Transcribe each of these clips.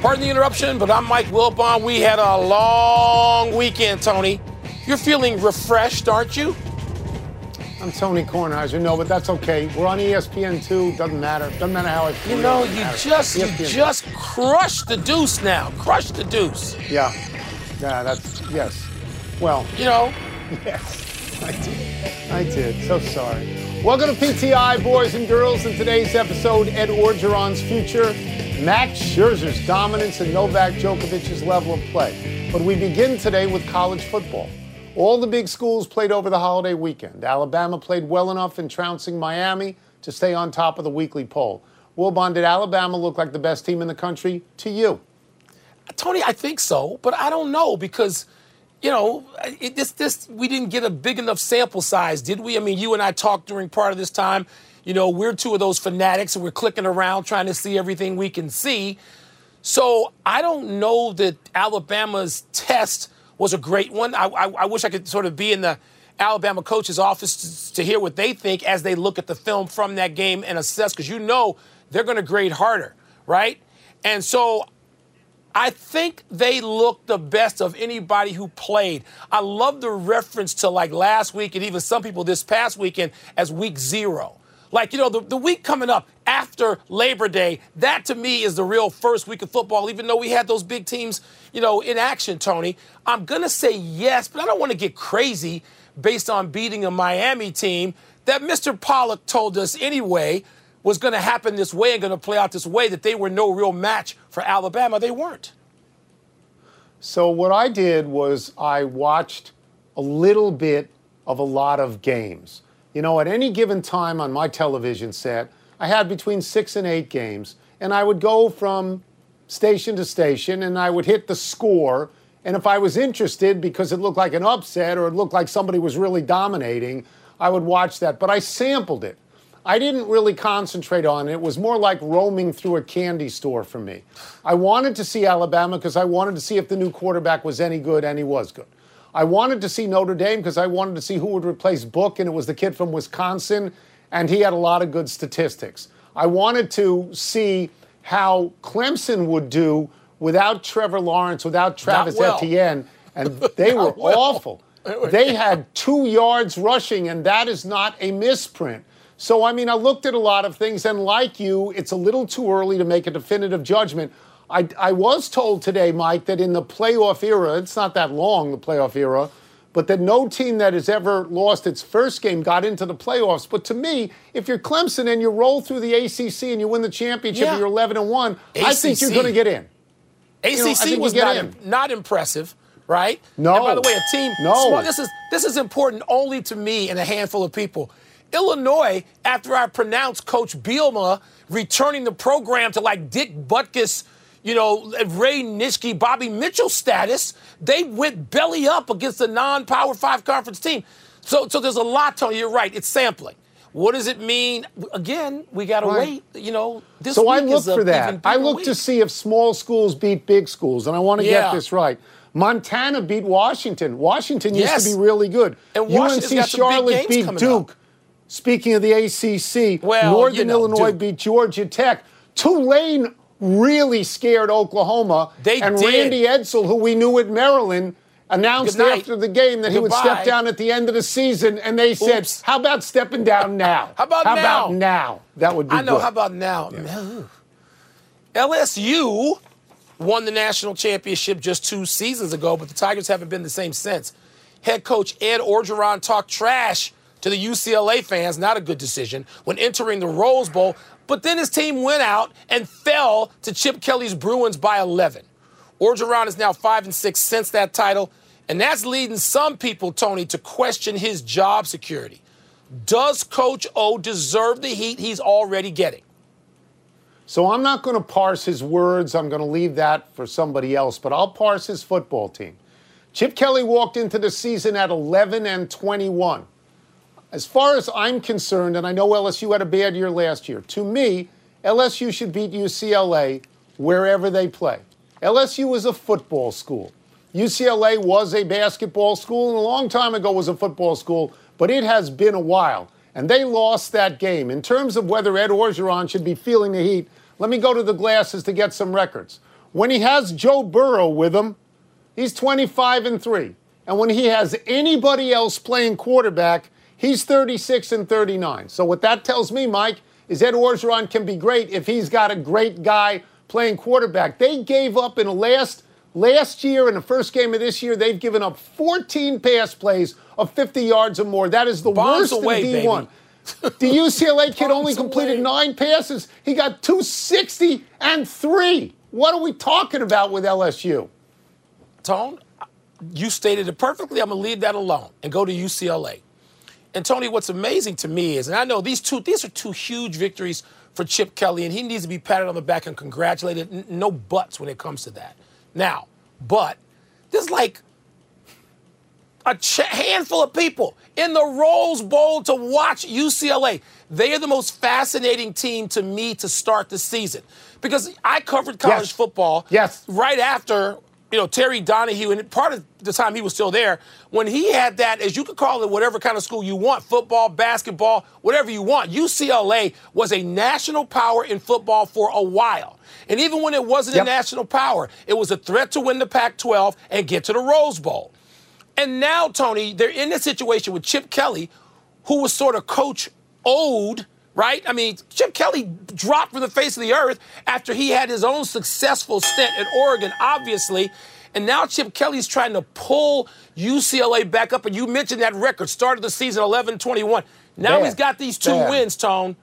Pardon the interruption, but I'm Mike Wilbon. We had a long weekend, Tony. You're feeling refreshed, aren't you? I'm Tony Kornheiser. No, but that's okay. We're on ESPN2. Doesn't matter. Doesn't matter how I feel. You know, you just crushed the deuce now. Crushed the deuce. Yeah. Yeah, yes. Well. You know. Yes, I did. So sorry. Welcome to PTI, boys and girls. In today's episode, Ed Orgeron's future, Max Scherzer's dominance, and Novak Djokovic's level of play. But we begin today with college football. All the big schools played over the holiday weekend. Alabama played well enough in trouncing Miami to stay on top of the weekly poll. Wilbon, did Alabama look like the best team in the country to you? Tony, I think so, but I don't know because, you know, we didn't get a big enough sample size, did we? I mean, you and I talked during part of this time. You know, we're two of those fanatics and we're clicking around trying to see everything we can see. So I don't know that Alabama's test was a great one. I wish I could sort of be in the Alabama coach's office to hear what they think as they look at the film from that game and assess, because you know they're going to grade harder, right? And so I think they looked the best of anybody who played. I love the reference to like last week and even some people this past weekend as week 0. Like, you know, the week coming up after Labor Day, that to me is the real first week of football, even though we had those big teams, you know, in action, Tony. I'm going to say yes, but I don't want to get crazy based on beating a Miami team that Mr. Pollock told us anyway was going to happen this way and going to play out this way, that they were no real match for Alabama. They weren't. So what I did was I watched a little bit of a lot of games. You know, at any given time on my television set, I had between 6 and 8 games, and I would go from station to station, and I would hit the score. And if I was interested because it looked like an upset or it looked like somebody was really dominating, I would watch that. But I sampled it. I didn't really concentrate on it. It was more like roaming through a candy store for me. I wanted to see Alabama because I wanted to see if the new quarterback was any good, and he was good. I wanted to see Notre Dame because I wanted to see who would replace Book, and it was the kid from Wisconsin, and he had a lot of good statistics. I wanted to see how Clemson would do without Trevor Lawrence, without Travis Etienne, and they were awful. They had 2 yards rushing, and that is not a misprint. So, I mean, I looked at a lot of things, and like you, it's a little too early to make a definitive judgment. I was told today, Mike, that in the playoff era, it's not that long, the playoff era, but that no team that has ever lost its first game got into the playoffs. But to me, if you're Clemson and you roll through the ACC and you win the championship and you're 11-1, I think you're going to get in. ACC was not impressive, right? No. And by the way, a team. No. Small, this is important only to me and a handful of people. Illinois, after I pronounced Coach Bielema returning the program to like Dick Butkus, you know, Ray Nitschke, Bobby Mitchell status, they went belly up against a non-Power 5 conference team. So there's a lot, Tony. You're right. It's sampling. What does it mean? Again, we got to wait. You know, this so week I look for that. I look week. to see if small schools beat big schools, and I want to get this right. Montana beat Washington. Washington used to be really good. And UNC Charlotte beat Duke. Up. Speaking of the ACC, Northern Illinois beat Georgia Tech. Tulane really scared Oklahoma. Randy Edsall, who we knew at Maryland, announced after the game that he would step down at the end of the season, and they said, how about stepping down now? How about now? That would be good. I know, how about now? Yeah. LSU won the national championship just 2 seasons ago, but the Tigers haven't been the same since. Head coach Ed Orgeron talked trash to the UCLA fans, not a good decision, when entering the Rose Bowl. But then his team went out and fell to Chip Kelly's Bruins by 11. Orgeron is now 5-6 since that title, and that's leading some people, Tony, to question his job security. Does Coach O deserve the heat he's already getting? So I'm not going to parse his words. I'm going to leave that for somebody else, but I'll parse his football team. Chip Kelly walked into the season at 11-21. As far as I'm concerned, and I know LSU had a bad year last year, to me, LSU should beat UCLA wherever they play. LSU is a football school. UCLA was a basketball school, and a long time ago was a football school, but it has been a while. And they lost that game. In terms of whether Ed Orgeron should be feeling the heat, let me go to the glasses to get some records. When he has Joe Burrow with him, he's 25-3. And when he has anybody else playing quarterback, he's 36-39. So what that tells me, Mike, is Ed Orgeron can be great if he's got a great guy playing quarterback. They gave up in the last year, in the first game of this year, they've given up 14 pass plays of 50 yards or more. That is the worst in D1. The UCLA kid only completed 9 passes. He got 260 and 3. What are we talking about with LSU? Tone, you stated it perfectly. I'm going to leave that alone and go to UCLA. And, Tony, what's amazing to me is, and I know these are two huge victories for Chip Kelly, and he needs to be patted on the back and congratulated. No buts when it comes to that. Now, but there's like a handful of people in the Rose Bowl to watch UCLA. They are the most fascinating team to me to start the season because I covered college football right after, Terry Donahue, and part of the time he was still there, when he had that, as you could call it, whatever kind of school you want, football, basketball, whatever you want. UCLA was a national power in football for a while. And even when it wasn't a national power, it was a threat to win the Pac-12 and get to the Rose Bowl. And now, Tony, they're in this situation with Chip Kelly, who was sort of Coach Ode, right? I mean, Chip Kelly dropped from the face of the earth after he had his own successful stint at Oregon, obviously. And now Chip Kelly's trying to pull UCLA back up. And you mentioned that record, started the season 11-21. Now he's got these 2 wins, Tone.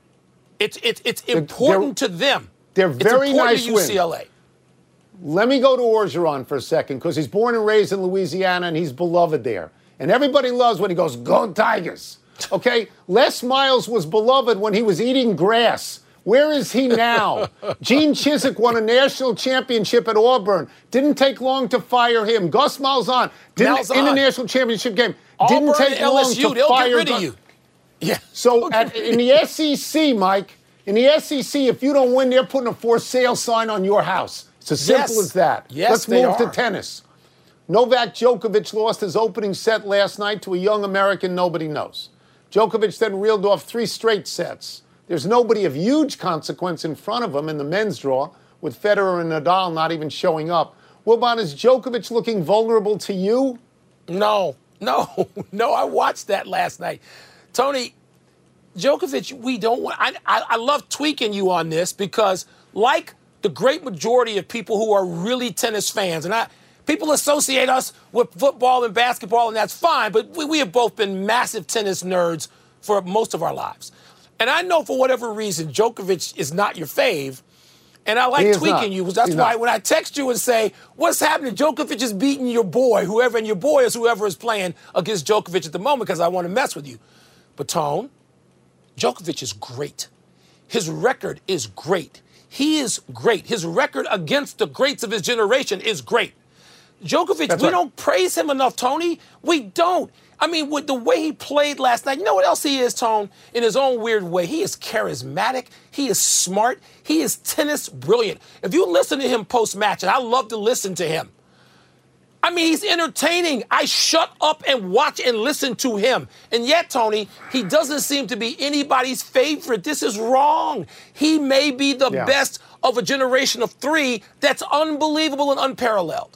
It's important to them. They're very nice to UCLA. Wins. Let me go to Orgeron for a second because he's born and raised in Louisiana and he's beloved there. And everybody loves when he goes, "Go Tigers." Okay? Les Miles was beloved when he was eating grass. Where is he now? Gene Chizik won a national championship at Auburn. Didn't take long to fire him. Gus Malzahn didn't in the national championship game. Auburn, didn't take long LSU, to fire. They'll get rid of you. Yeah. So in the SEC, Mike, in the SEC, if you don't win, they're putting a for sale sign on your house. It's as simple as that. Yes, Let's move to tennis. Novak Djokovic lost his opening set last night to a young American nobody knows. Djokovic then reeled off 3 straight sets. There's nobody of huge consequence in front of him in the men's draw, with Federer and Nadal not even showing up. Wilbon, is Djokovic looking vulnerable to you? No. I watched that last night. Tony, Djokovic, we don't want. I love tweaking you on this because, like the great majority of people who are really tennis fans, and people associate us with football and basketball, and that's fine, but we have both been massive tennis nerds for most of our lives. And I know for whatever reason, Djokovic is not your fave, and I like tweaking you because that's why when I text you and say, what's happening? Djokovic is beating your boy, whoever, and your boy is whoever is playing against Djokovic at the moment because I want to mess with you. But, Tone, Djokovic is great. His record is great. He is great. His record against the greats of his generation is great. Djokovic, we don't praise him enough, Tony. We don't. I mean, with the way he played last night, you know what else he is, Tone? In his own weird way, he is charismatic. He is smart. He is tennis brilliant. If you listen to him post-match, and I love to listen to him, I mean, he's entertaining. I shut up and watch and listen to him. And yet, Tony, he doesn't seem to be anybody's favorite. This is wrong. He may be the best of a generation of 3 that's unbelievable and unparalleled.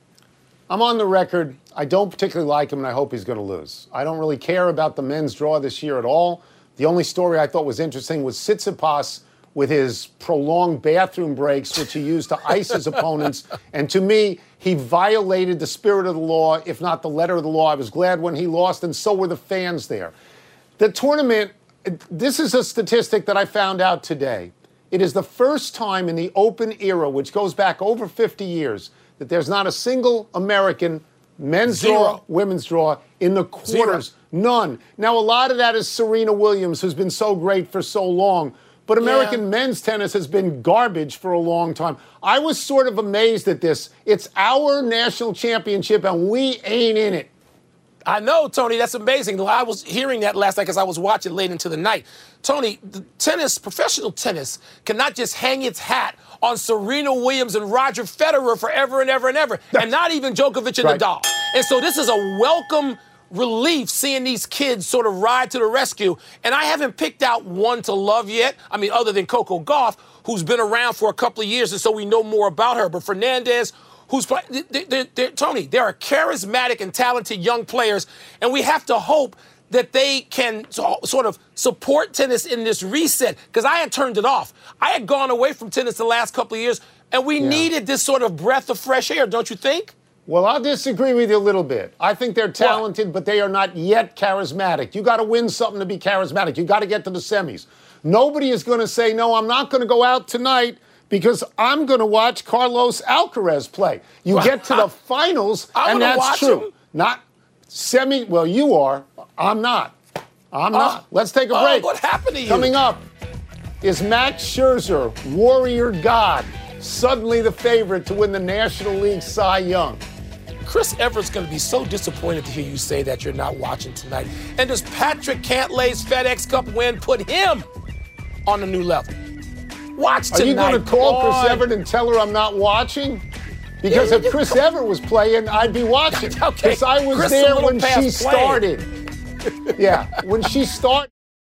I'm on the record. I don't particularly like him, and I hope he's going to lose. I don't really care about the men's draw this year at all. The only story I thought was interesting was Tsitsipas with his prolonged bathroom breaks, which he used to ice his opponents. And to me, he violated the spirit of the law, if not the letter of the law. I was glad when he lost, and so were the fans there. The tournament, this is a statistic that I found out today. It is the first time in the Open era, which goes back over 50 years, that there's not a single American men's draw, women's draw in the quarters. None. Now, a lot of that is Serena Williams, who's been so great for so long. But American men's tennis has been garbage for a long time. I was sort of amazed at this. It's our national championship, and we ain't in it. I know, Tony. That's amazing. I was hearing that last night because I was watching late into the night. Tony, the tennis, professional tennis, cannot just hang its hat on Serena Williams and Roger Federer forever and ever and ever, and not even Djokovic and Nadal. And so this is a welcome relief seeing these kids sort of ride to the rescue. And I haven't picked out one to love yet, I mean, other than Coco Gauff, who's been around for a couple of years, and so we know more about her. But Fernandez, who's playing, Tony, there are charismatic and talented young players, and we have to hope that they can sort of support tennis in this reset, because I had turned it off. I had gone away from tennis the last couple of years, and we needed this sort of breath of fresh air, don't you think? Well, I'll disagree with you a little bit. I think they're talented, but they are not yet charismatic. You got to win something to be charismatic. You got to get to the semis. Nobody is going to say, no, I'm not going to go out tonight because I'm going to watch Carlos Alcaraz play. You get to the finals, and that's true. Not semi. Well, you are. I'm not. I'm not. Let's take a break. What happened to you? Coming up, is Max Scherzer, Warrior God, suddenly the favorite to win the National League Cy Young? Chris Everett's going to be so disappointed to hear you say that you're not watching tonight. And does Patrick Cantlay's FedEx Cup win put him on a new level? Watch tonight. Are you going to call Chris Everett and tell her I'm not watching? Because if Chris Everett was playing, I'd be watching. Because I was Chris there when she started. Yeah, when she started.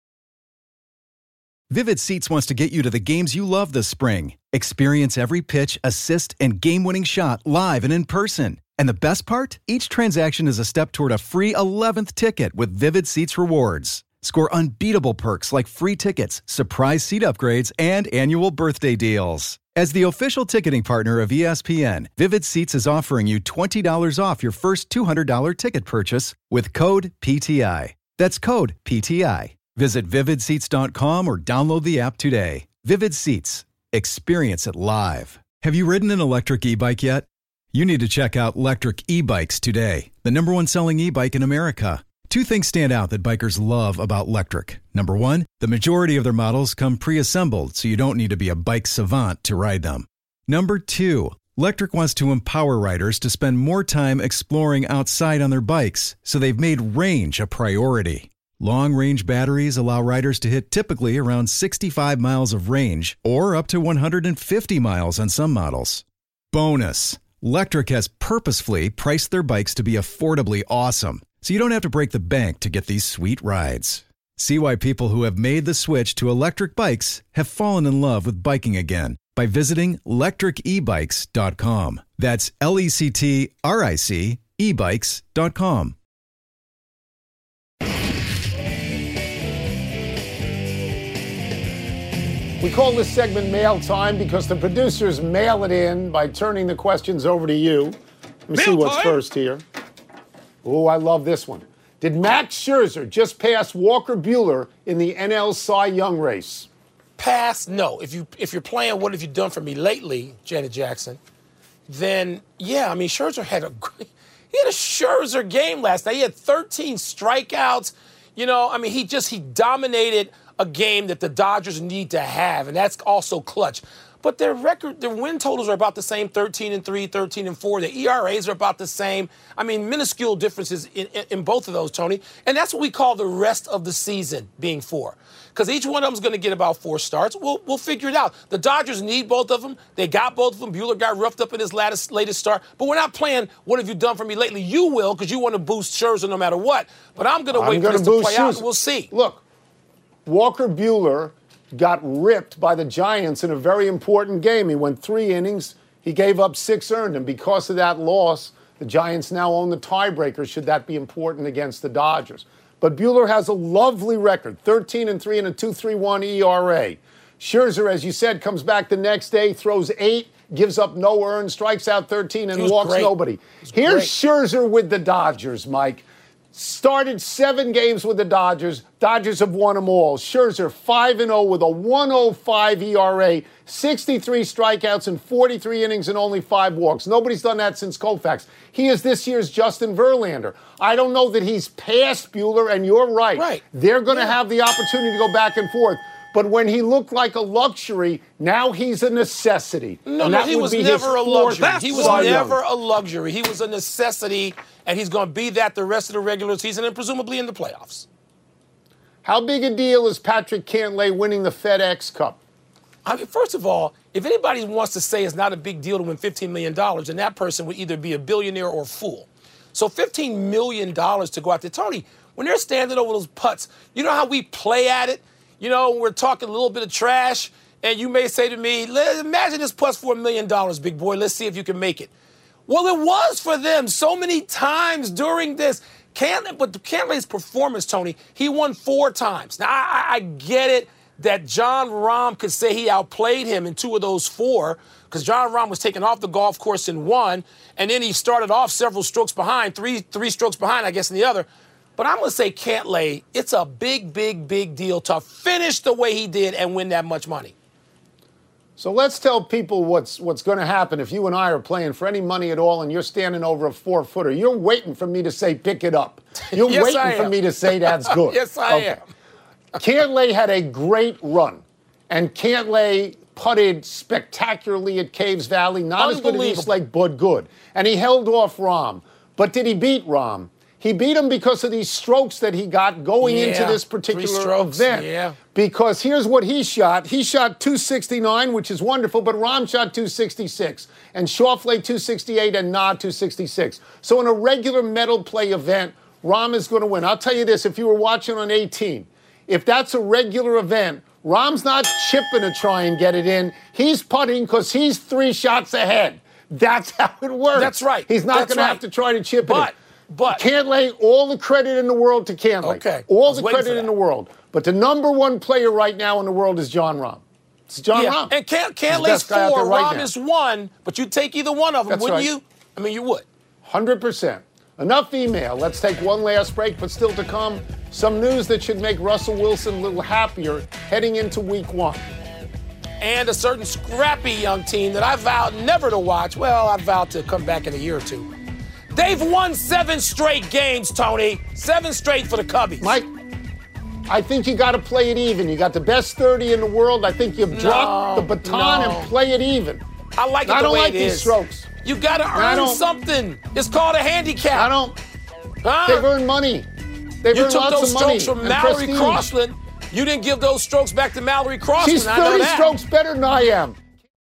Vivid Seats wants to get you to the games you love this spring. Experience every pitch, assist, and game-winning shot live and in person. And the best part? Each transaction is a step toward a free 11th ticket with Vivid Seats rewards. Score unbeatable perks like free tickets, surprise seat upgrades, and annual birthday deals. As the official ticketing partner of ESPN, Vivid Seats is offering you $20 off your first $200 ticket purchase with code PTI. That's code PTI. Visit vividseats.com or download the app today. Vivid Seats. Experience it live. Have you ridden an electric e-bike yet? You need to check out Lectric E-Bikes today, the #1 selling e-bike in America. Two things stand out that bikers love about Lectric. Number one, the majority of their models come pre-assembled, so you don't need to be a bike savant to ride them. Number two, Lectric wants to empower riders to spend more time exploring outside on their bikes, so they've made range a priority. Long-range batteries allow riders to hit typically around 65 miles of range, or up to 150 miles on some models. Bonus, Lectric has purposefully priced their bikes to be affordably awesome, so you don't have to break the bank to get these sweet rides. See why people who have made the switch to electric bikes have fallen in love with biking again by visiting lectricebikes.com. That's LECTRIC ebikes.com. We call this segment Mail Time because the producers mail it in by turning the questions over to you. Let me see what's first here. Oh, I love this one. Did Max Scherzer just pass Walker Buehler in the NL Cy Young race? Pass? No. If you're playing What Have You Done For Me Lately, Janet Jackson, then, yeah, I mean, Scherzer had a Scherzer game last night. He had 13 strikeouts. You know, I mean, he dominated a game that the Dodgers need to have, and that's also clutch. But their win totals are about the same, 13-3, 13-4. The ERAs are about the same. I mean, minuscule differences in both of those, Tony. And that's what we call the rest of the season being 4. Because each one of them is going to get about 4 starts. We'll figure it out. The Dodgers need both of them. They got both of them. Buehler got roughed up in his latest start. But we're not playing What Have You Done For Me Lately. You will, because you want to boost Scherzer no matter what. But I'm going to wait for this to play out, and we'll see. Look, Walker Buehler got ripped by the Giants in a very important game. He went 3 innings. He gave up 6 earned. And because of that loss, the Giants now own the tiebreaker should that be important against the Dodgers. But Buehler has a lovely record, 13-3 and a 2.31 ERA. Scherzer, as you said, comes back the next day, throws 8, gives up no earned, strikes out 13, and walks nobody. Here's Scherzer with the Dodgers, Mike. Started 7 games with the Dodgers. Dodgers have won them all. Scherzer 5-0 with a 1.05 ERA, 63 strikeouts in 43 innings and only 5 walks. Nobody's done that since Koufax. He is this year's Justin Verlander. I don't know that he's past Buehler, and you're right. They're going to have the opportunity to go back and forth. But when he looked like a luxury, now he's a necessity. No, he was never a luxury. He was never a luxury. He was a necessity, and he's going to be that the rest of the regular season and presumably in the playoffs. How big a deal is Patrick Cantlay winning the FedEx Cup? I mean, first of all, if anybody wants to say it's not a big deal to win $15 million, then that person would either be a billionaire or a fool. So $15 million to go out there. Tony, when they're standing over those putts, you know how we play at it? You know, we're talking a little bit of trash. And you may say to me, imagine this plus $4 million, big boy. Let's see if you can make it. Well, it was for them so many times during this. But Cantlay's performance, Tony, he won 4 times. Now, I get it that Jon Rahm could say he outplayed him in 2 of those 4, because Jon Rahm was taken off the golf course in 1, and then he started off several strokes behind, three strokes behind, I guess, in the other. But I'm going to say Cantlay, it's a big, big, big deal to finish the way he did and win that much money. So let's tell people what's going to happen if you and I are playing for any money at all and you're standing over a 4-footer. You're waiting for me to say, pick it up. You're Yes, waiting for me to say that's good. Yes, I am. Cantlay had a great run, and Cantlay putted spectacularly at Caves Valley. Not as good as East Lake, but good. And he held off Rahm. But did he beat Rahm? He beat him because of these strokes that he got going into this particular event. Yeah. Because here's what he shot. He shot 269, which is wonderful, but Rahm shot 266, and Schauffele 268, and Na 266. So in a regular medal play event, Rahm is going to win. I'll tell you this, if you were watching on 18, if that's a regular event, Rahm's not chipping to try and get it in. He's putting because he's 3 shots ahead. That's how it works. That's right. He's not going to have to try to chip it in. But Cantlay, all the credit in the world to Cantlay. Okay. All the credit in the world. But the number 1 player right now in the world is Jon Rahm. It's Jon Rahm. And Cantlay's 4, Rahm is 1, but you'd take either one of them, wouldn't you? I mean, you would. 100%. Enough email. Let's take one last break, but still to come, some news that should make Russell Wilson a little happier heading into week 1. And a certain scrappy young team that I vowed never to watch. Well, I vowed to come back in a year or 2. They've won 7 straight games, Tony. 7 straight for the Cubbies. Mike, I think you got to play it even. You got the best 30 in the world. I think you've dropped the baton and play it even. I like it the way it is. I don't like these strokes. You got to earn something. It's called a handicap. I don't. They've earned money. They've earned lots of money. You took those strokes from Mallory Crossland. You didn't give those strokes back to Mallory Crossland. She's 30 strokes better than I am.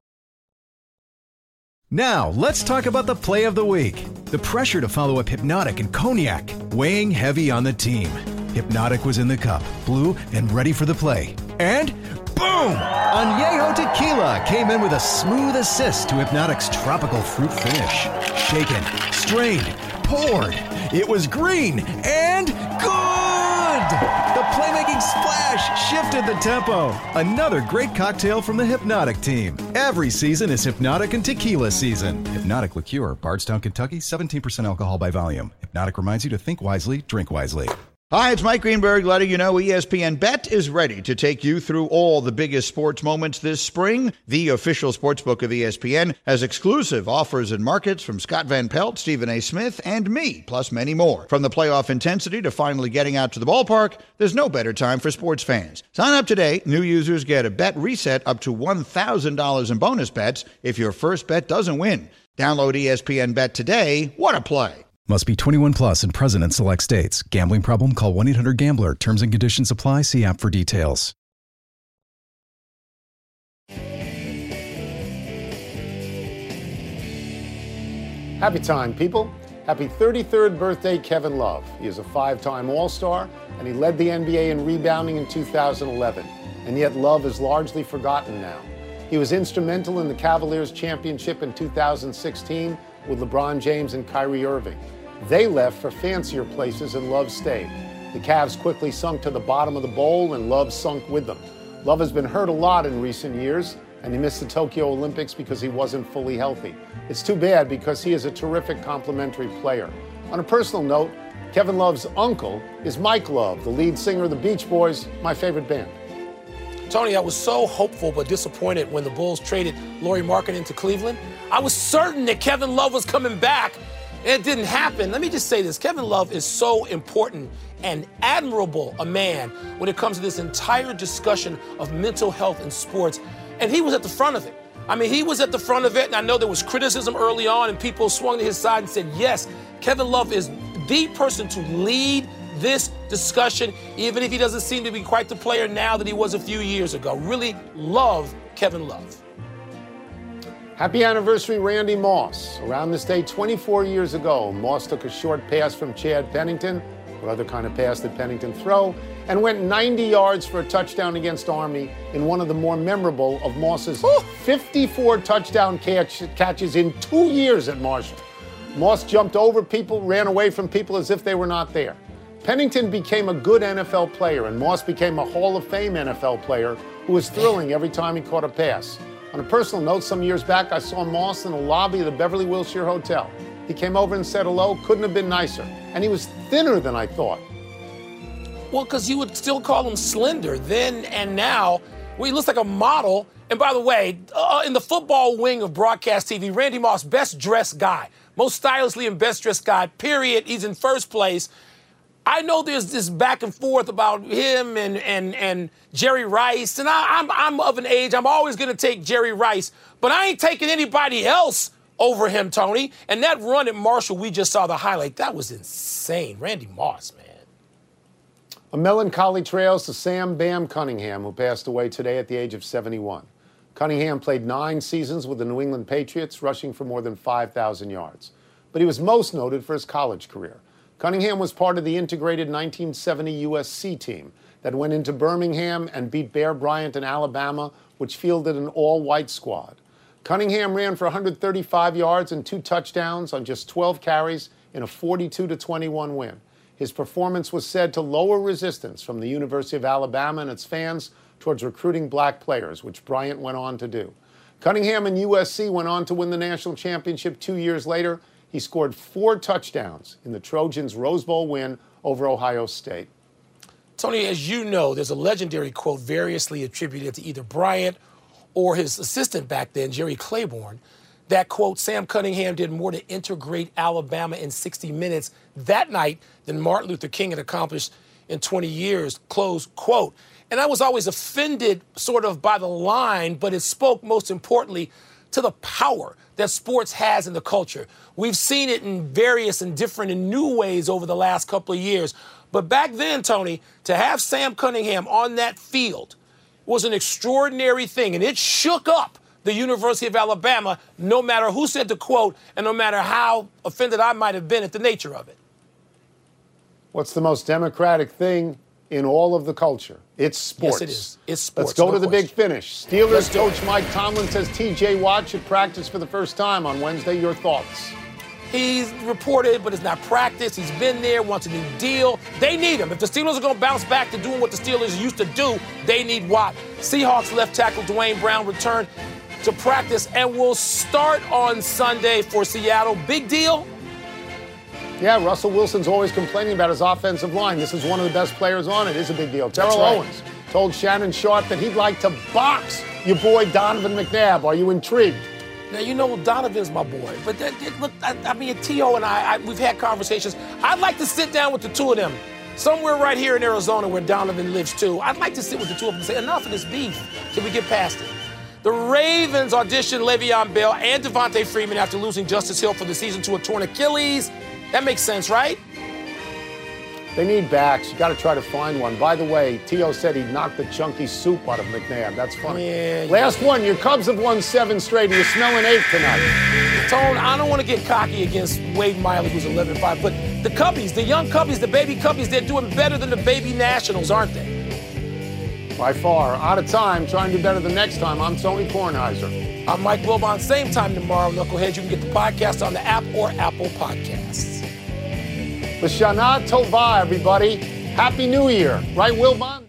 Now, let's talk about the play of the week. The pressure to follow up Hypnotic and Cognac, weighing heavy on the team. Hypnotic was in the cup, blue, and ready for the play. And boom! Añejo Tequila came in with a smooth assist to Hypnotic's tropical fruit finish. Shaken, strained, poured. It was green and good! The playmaking splash shifted the tempo. Another great cocktail from the Hypnotic team. Every season is Hypnotic and Tequila season. Hypnotic Liqueur, Bardstown, Kentucky, 17% alcohol by volume. Hypnotic reminds you to think wisely, drink wisely. Hi, it's Mike Greenberg letting you know ESPN Bet is ready to take you through all the biggest sports moments this spring. The official sportsbook of ESPN has exclusive offers and markets from Scott Van Pelt, Stephen A. Smith, and me, plus many more. From the playoff intensity to finally getting out to the ballpark, there's no better time for sports fans. Sign up today. New users get a bet reset up to $1,000 in bonus bets if your first bet doesn't win. Download ESPN Bet today. What a play. Must be 21 plus and present in select states. Gambling problem? Call 1-800-GAMBLER. Terms and conditions apply. See app for details. Happy time, people. Happy 33rd birthday, Kevin Love. He is a 5-time All-Star, and he led the NBA in rebounding in 2011. And yet Love is largely forgotten now. He was instrumental in the Cavaliers' championship in 2016 with LeBron James and Kyrie Irving. They left for fancier places and Love stayed. The Cavs quickly sunk to the bottom of the bowl and Love sunk with them. Love has been hurt a lot in recent years, and he missed the Tokyo Olympics because he wasn't fully healthy. It's too bad because he is a terrific complementary player. On a personal note, Kevin Love's uncle is Mike Love, the lead singer of the Beach Boys, my favorite band. Tony, I was so hopeful but disappointed when the Bulls traded Lauri Markkanen to Cleveland. I was certain that Kevin Love was coming back. It didn't happen. Let me just say this. Kevin Love is so important and admirable a man when it comes to this entire discussion of mental health in sports. And he was at the front of it. I mean, he was at the front of it, and I know there was criticism early on, and people swung to his side and said, yes, Kevin Love is the person to lead this discussion, even if he doesn't seem to be quite the player now that he was a few years ago. Really love Kevin Love. Happy anniversary, Randy Moss. Around this day 24 years ago, Moss took a short pass from Chad Pennington. What other kind of pass did Pennington throw? and went 90 yards for a touchdown against Army in one of the more memorable of Moss's 54 touchdown catches in 2 years at Marshall. Moss jumped over people, ran away from people as if they were not there. Pennington became a good NFL player, and Moss became a Hall of Fame NFL player who was thrilling every time he caught a pass. On a personal note, some years back, I saw Moss in the lobby of the Beverly Wilshire Hotel. He came over and said hello, couldn't have been nicer. And he was thinner than I thought. Well, because you would still call him slender then and now. Well, he looks like a model. And by the way, in the football wing of broadcast TV, Randy Moss, best dressed guy. Most stylishly and best dressed guy, period. He's in first place. I know there's this back and forth about him and Jerry Rice, and I'm of an age, I'm always going to take Jerry Rice, but I ain't taking anybody else over him, Tony. And that run at Marshall, we just saw the highlight. That was insane. Randy Moss, man. A melancholy trails to Sam Bam Cunningham, who passed away today at the age of 71. Cunningham played 9 seasons with the New England Patriots, rushing for more than 5,000 yards. But he was most noted for his college career. Cunningham was part of the integrated 1970 USC team that went into Birmingham and beat Bear Bryant in Alabama, which fielded an all-white squad. Cunningham ran for 135 yards and 2 touchdowns on just 12 carries in a 42-21 win. His performance was said to lower resistance from the University of Alabama and its fans towards recruiting black players, which Bryant went on to do. Cunningham and USC went on to win the national championship 2 years later. He scored 4 touchdowns in the Trojans' Rose Bowl win over Ohio State. Tony, as you know, there's a legendary quote variously attributed to either Bryant or his assistant back then, Jerry Claiborne. That quote, Sam Cunningham did more to integrate Alabama in 60 minutes that night than Martin Luther King had accomplished in 20 years, close quote. And I was always offended sort of by the line, but it spoke most importantly to the power that sports has in the culture. We've seen it in various and different and new ways over the last couple of years. But back then, Tony, to have Sam Cunningham on that field was an extraordinary thing, and it shook up the University of Alabama, no matter who said the quote and no matter how offended I might have been at the nature of it. What's the most democratic thing in all of the culture? It's sports. Yes, it is. It's sports. Let's go to the big finish. Steelers coach it. Mike Tomlin says T.J. Watt should practice for the first time on Wednesday. Your thoughts? He's reported, but it's not practiced. He's been there, wants a new deal. They need him. If the Steelers are going to bounce back to doing what the Steelers used to do, they need Watt. Seahawks left tackle Dwayne Brown returned to practice and will start on Sunday for Seattle. Big deal? Yeah, Russell Wilson's always complaining about his offensive line. This is one of the best players on it. It's a big deal. Terrell Owens told Shannon Sharp that he'd like to box your boy Donovan McNabb. Are you intrigued? Now, you know, Donovan's my boy. But look, I mean, T.O. and I, we've had conversations. I'd like to sit down with the two of them somewhere right here in Arizona where Donovan lives too. I'd like to sit with the two of them and say, enough of this beef. Can we get past it? The Ravens auditioned Le'Veon Bell and Devontae Freeman after losing Justice Hill for the season to a torn Achilles. That makes sense, right? They need backs. You got to try to find one. By the way, T.O. said he'd knock the chunky soup out of McNabb. That's funny. Yeah, Last one. Your Cubs have won 7 straight. You're smelling 8 tonight. Tone, I don't want to get cocky against Wade Miley, who's 11-5, but the Cubbies, the young Cubbies, the baby Cubbies, they're doing better than the baby Nationals, aren't they? By far. Out of time. Trying to do better the next time. I'm Tony Kornheiser. I'm Mike Wilbon. Same time tomorrow, Knuckleheads. You can get the podcast on the app or Apple Podcasts. L'Shana Tova, everybody. Happy New Year. Right, Wilbon?